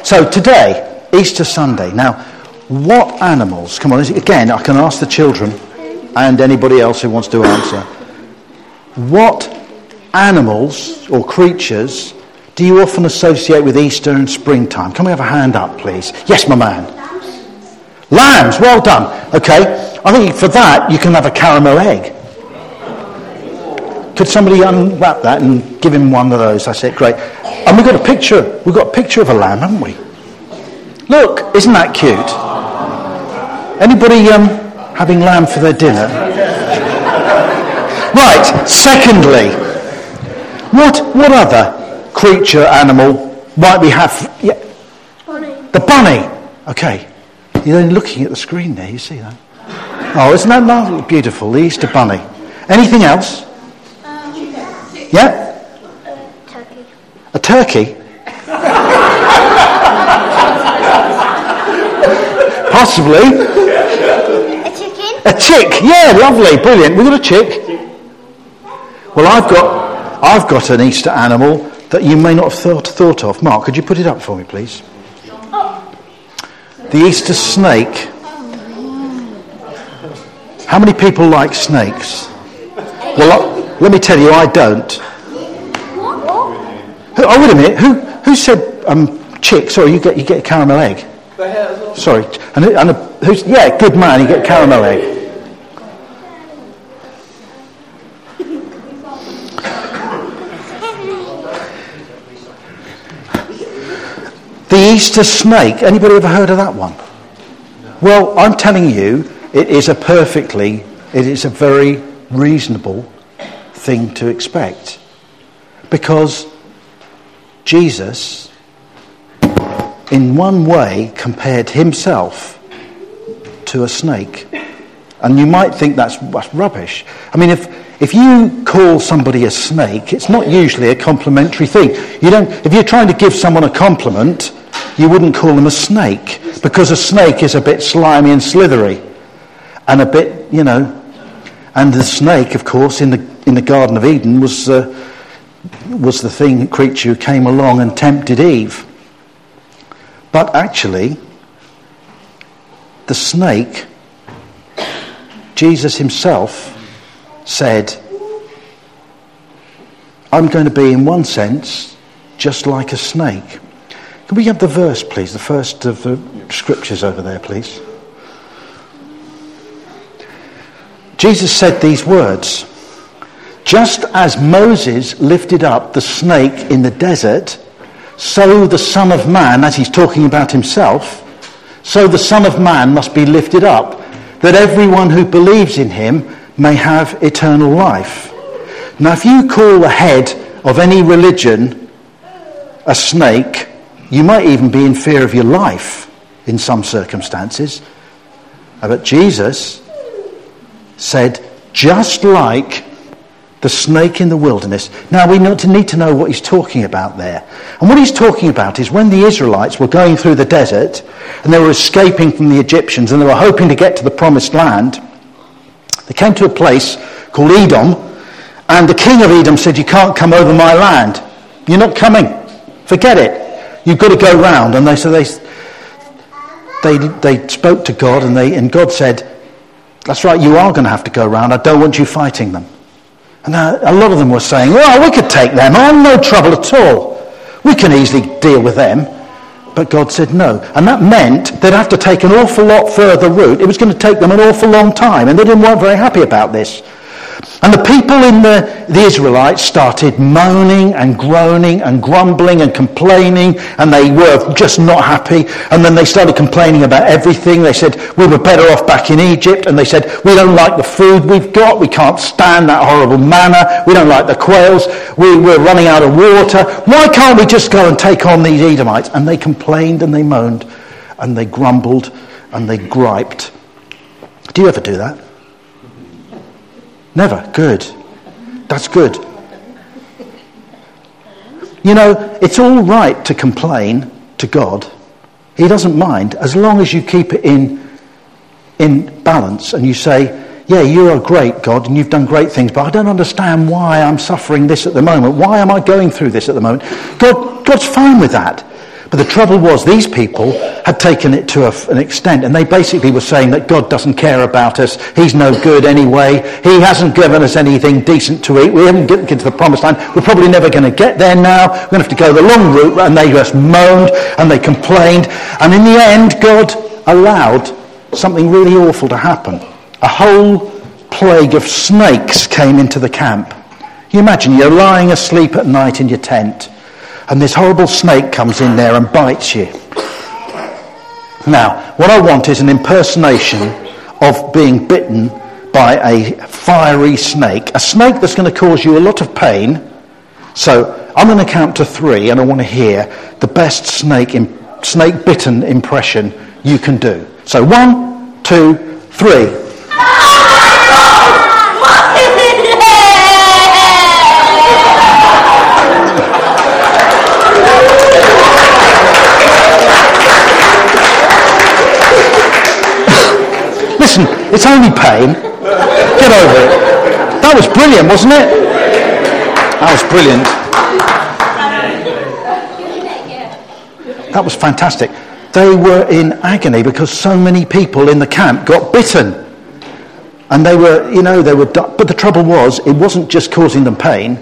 So today, Easter Sunday. Now, what animals, come on, again, I can ask the children and anybody else who wants to answer. What animals or creatures do you often associate with Easter and springtime? Can we have a hand up, please? Yes, my man. Lambs, well done. Okay, I think for that you can have a caramel egg. Could somebody unwrap that and give him one of those? That's it, great. And we've got a picture of a lamb, haven't we? Look, isn't that cute? Anybody having lamb for their dinner? Right, secondly, what other creature, animal might we have? Yeah. Bunny. The bunny. Okay. You're only looking at the screen there, you see that? Oh, isn't that lovely? Beautiful, the Easter bunny. Anything else? Yeah? Turkey. A turkey? Possibly. A chicken. A chick, yeah, lovely, brilliant. We've got a chick. Well, I've got an Easter animal that you may not have thought of. Mark, could you put it up for me, please? The Easter snake. How many people like snakes? Well, let me tell you, I don't. Oh, wait a minute. Who said chick? Sorry, you get a caramel egg. Sorry, and who's? Yeah, good man. You get a caramel egg. The Easter snake. Anybody ever heard of that one? Well, I'm telling you, it is a very reasonable thing to expect, because Jesus, in one way, compared himself to a snake. And you might think that's rubbish. I mean, if you call somebody a snake, it's not usually a complimentary thing. If you're trying to give someone a compliment, you wouldn't call them a snake, because a snake is a bit slimy and slithery, and a bit, And the snake, of course, in the Garden of Eden was the creature who came along and tempted Eve. But actually, the snake, Jesus himself said, I'm going to be, in one sense, just like a snake. Can we have the verse, please? The first of the scriptures over there, please. Jesus said these words, just as Moses lifted up the snake in the desert, so the Son of Man, as he's talking about himself, so the Son of Man must be lifted up, that everyone who believes in him may have eternal life. Now, if you call the head of any religion a snake, you might even be in fear of your life in some circumstances. But Jesus said, just like the snake in the wilderness. Now we need to know what he's talking about there. And what he's talking about is when the Israelites were going through the desert and they were escaping from the Egyptians and they were hoping to get to the promised land, they came to a place called Edom, and the king of Edom said, you can't come over my land. You're not coming. Forget it. You've got to go round. And they spoke to God, and God said, that's right, you are going to have to go round. I don't want you fighting them. And a lot of them were saying, well, we could take them on, no trouble at all. We can easily deal with them. But God said no. And that meant they'd have to take an awful lot further route. It was going to take them an awful long time, and they weren't very happy about this. And the people in the Israelites started moaning and groaning and grumbling and complaining, and they were just not happy. And then they started complaining about everything. They said, we were better off back in Egypt. And they said, we don't like the food we've got. We can't stand that horrible manna. We don't like the quails. We're running out of water. Why can't we just go and take on these Edomites? And they complained and they moaned and they grumbled and they griped. Do you ever do that? Never. Good. That's good. It's all right to complain to God. He doesn't mind, as long as you keep it in balance and you say, yeah, you're a great God and you've done great things, but I don't understand why I'm suffering this at the moment. Why am I going through this at the moment? God's fine with that. But the trouble was, these people had taken it to an extent, and they basically were saying that God doesn't care about us. He's no good anyway. He hasn't given us anything decent to eat. We haven't gotten to the promised land. We're probably never going to get there now. We're going to have to go the long route. And they just moaned and they complained. And in the end, God allowed something really awful to happen. A whole plague of snakes came into the camp. You imagine you're lying asleep at night in your tent, and this horrible snake comes in there and bites you. Now, what I want is an impersonation of being bitten by a fiery snake. A snake that's going to cause you a lot of pain. So I'm going to count to 3, and I want to hear the best snake-bitten impression you can do. So 1, 2, 3. Listen, it's only pain. Get over it. That was brilliant, wasn't it? That was brilliant. That was fantastic. They were in agony because so many people in the camp got bitten. And they were, but the trouble was, it wasn't just causing them pain.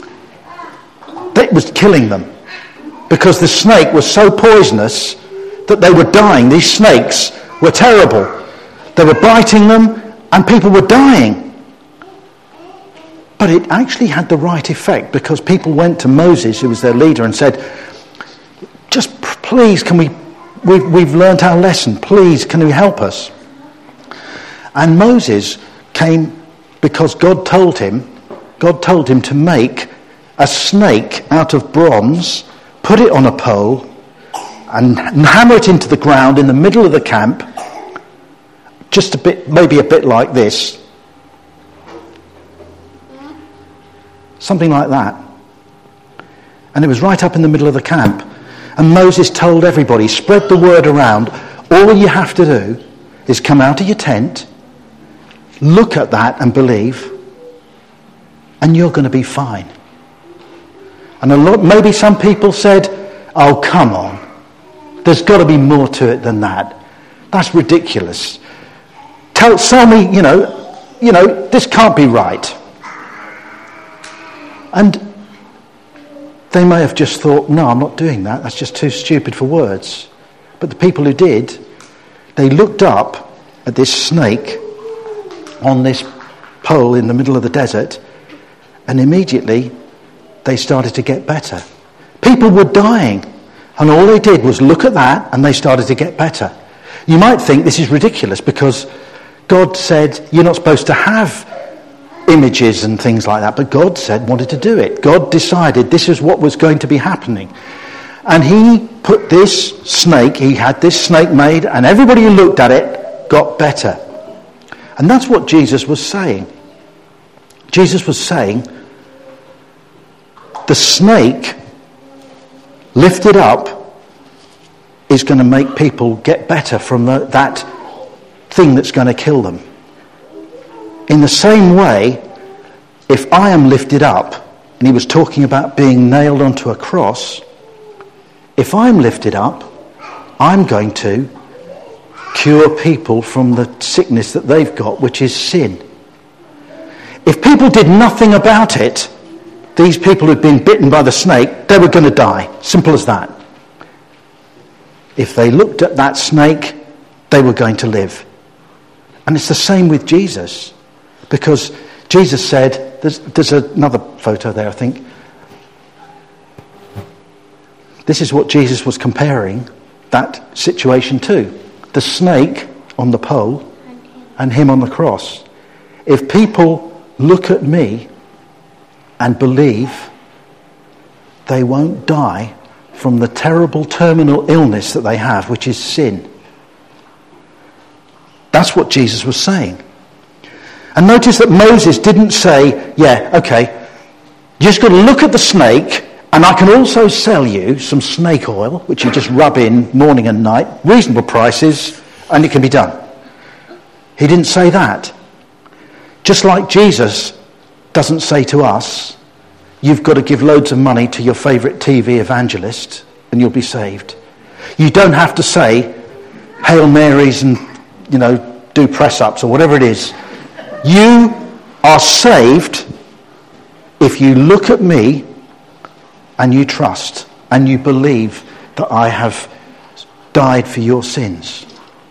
It was killing them. Because the snake was so poisonous that they were dying. These snakes were terrible. They were biting them and people were dying. But it actually had the right effect, because people went to Moses, who was their leader, and said, just please, we've learnt our lesson, please, can you help us? And Moses came because God told him to make a snake out of bronze, put it on a pole, and hammer it into the ground in the middle of the camp, just maybe a bit like this. Something like that. And it was right up in the middle of the camp. And Moses told everybody, spread the word around. All you have to do is come out of your tent, look at that and believe, and you're going to be fine. And maybe some people said, oh, come on. There's got to be more to it than that. That's ridiculous. Tell me, this can't be right. And they may have just thought, no, I'm not doing that. That's just too stupid for words. But the people who did, they looked up at this snake on this pole in the middle of the desert, and immediately they started to get better. People were dying, and all they did was look at that, and they started to get better. You might think this is ridiculous, because God said you're not supposed to have images and things like that, but God wanted to do it. God decided this is what was going to be happening. And he put this snake, he had this snake made, and everybody who looked at it got better. And that's what Jesus was saying. Jesus was saying, the snake lifted up is going to make people get better from that thing that's going to kill them. In the same way, if I am lifted up, and he was talking about being nailed onto a cross, if I'm lifted up, I'm going to cure people from the sickness that they've got, which is sin. If people did nothing about it, these people who'd been bitten by the snake, they were going to die. Simple as that. If they looked at that snake, they were going to live. And it's the same with Jesus. Because Jesus said, there's another photo there, I think. This is what Jesus was comparing that situation to. The snake on the pole and him on the cross. If people look at me and believe, they won't die from the terrible terminal illness that they have, which is sin. That's what Jesus was saying. And notice that Moses didn't say, yeah, okay, you just got to look at the snake, and I can also sell you some snake oil, which you just rub in morning and night, reasonable prices, and it can be done. He didn't say that. Just like Jesus doesn't say to us, you've got to give loads of money to your favourite TV evangelist and you'll be saved. You don't have to say Hail Marys and, do press-ups or whatever it is. You are saved if you look at me and you trust and you believe that I have died for your sins.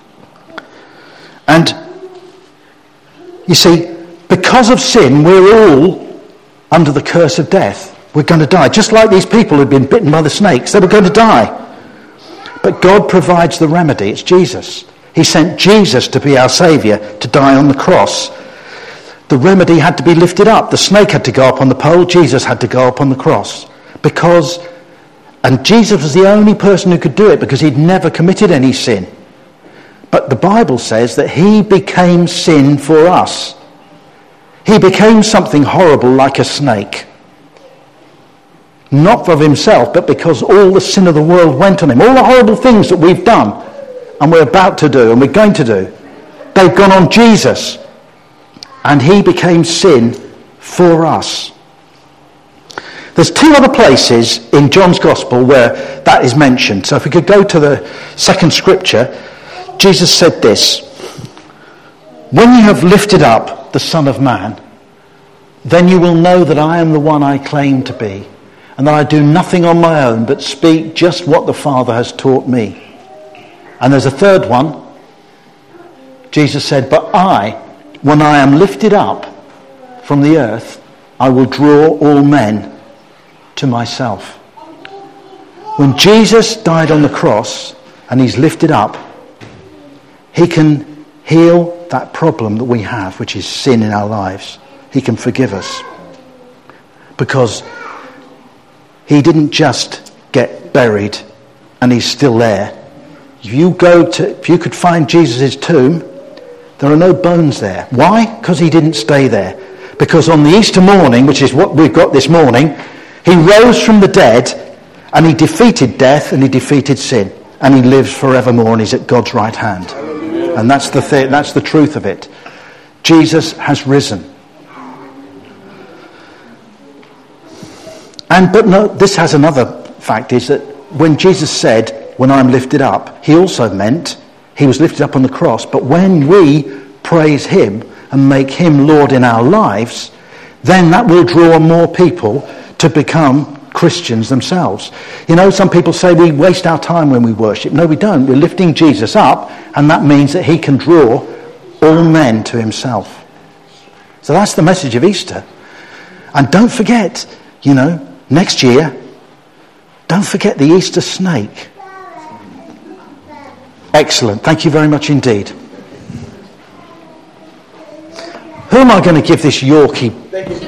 And you see, because of sin, we're all under the curse of death. We're going to die. Just like these people who'd been bitten by the snakes, they were going to die. But God provides the remedy. It's Jesus. He sent Jesus to be our saviour, to die on the cross. The remedy had to be lifted up. The snake had to go up on the pole. Jesus had to go up on the cross. And Jesus was the only person who could do it because he'd never committed any sin. But the Bible says that he became sin for us. He became something horrible like a snake. Not of himself, but because all the sin of the world went on him. All the horrible things that we've done and we're about to do and we're going to do, they've gone on Jesus. And he became sin for us. There's two other places in John's Gospel where that is mentioned. So if we could go to the second scripture, Jesus said this: "When you have lifted up the Son of Man, then you will know that I am the one I claim to be, and that I do nothing on my own, but speak just what the Father has taught me." And there's a third one. Jesus said, "But I, when I am lifted up from the earth, I will draw all men to myself." When Jesus died on the cross and he's lifted up, he can heal that problem that we have, which is sin in our lives. He can forgive us. Because he didn't just get buried and he's still there. If you could find Jesus' tomb, there are no bones there. Why? Because he didn't stay there. Because on the Easter morning, which is what we've got this morning, he rose from the dead and he defeated death and he defeated sin. And he lives forevermore and he's at God's right hand. And that's the truth of it. Jesus has risen. But no, this has another fact, is that when Jesus said, "When I'm lifted up," he also meant he was lifted up on the cross. But when we praise him and make him Lord in our lives, then that will draw more people to become Christians themselves. Some people say we waste our time when we worship. No, we don't. We're lifting Jesus up, and that means that he can draw all men to himself. So that's the message of Easter. And don't forget, next year, don't forget the Easter snake. Excellent. Thank you very much indeed. Who am I going to give this Yorkie